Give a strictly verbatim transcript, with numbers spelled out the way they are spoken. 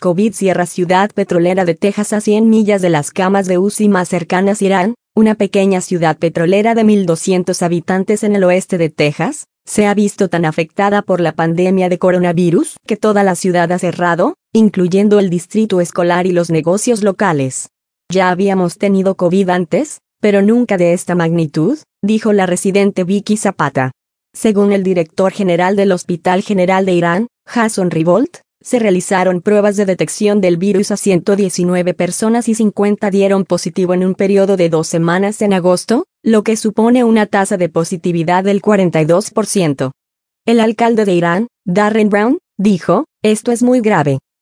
COVID cierra ciudad petrolera de Texas a cien millas de las camas de U C I más cercanas. Irán, una pequeña ciudad petrolera de mil doscientos habitantes en el oeste de Texas, se ha visto tan afectada por la pandemia de coronavirus que toda la ciudad ha cerrado, incluyendo el distrito escolar y los negocios locales. Ya habíamos tenido COVID antes, pero nunca de esta magnitud, dijo la residente Vicky Zapata. Según el director general del Hospital General de Irán, Hassan Rivolt, se realizaron pruebas de detección del virus a ciento diecinueve personas y cincuenta dieron positivo en un periodo de dos semanas en agosto, lo que supone una tasa de positividad del cuarenta y dos por ciento. El alcalde de Irán, Darren Brown, dijo, «Esto es muy grave.